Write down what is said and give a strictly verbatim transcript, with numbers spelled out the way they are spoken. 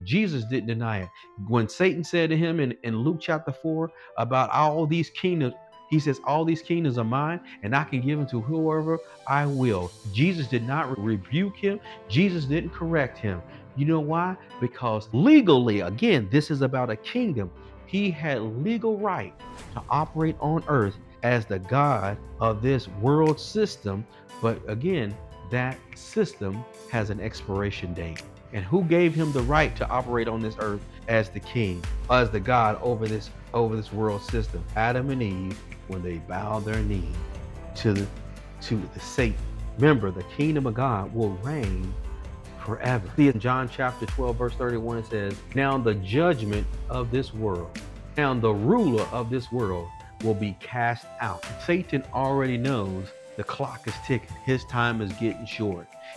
Jesus didn't deny it. When Satan said to him in, in Luke chapter four about all these kingdoms, he says, all these kingdoms are mine, and I can give them to whoever I will. Jesus did not rebuke him. Jesus didn't correct him. You know why? Because legally, again, this is about a kingdom. He had legal right to operate on earth as the God of this world system. But again, that system has an expiration date. And who gave him the right to operate on this earth as the king, as the God over this over this world system? Adam and Eve, when they bowed their knee to the to the Satan. Remember, the kingdom of God will reign forever. See, in John chapter twelve, verse thirty-one, it says, now the judgment of this world, now the ruler of this world will be cast out. Satan already knows the clock is ticking. His time is getting short.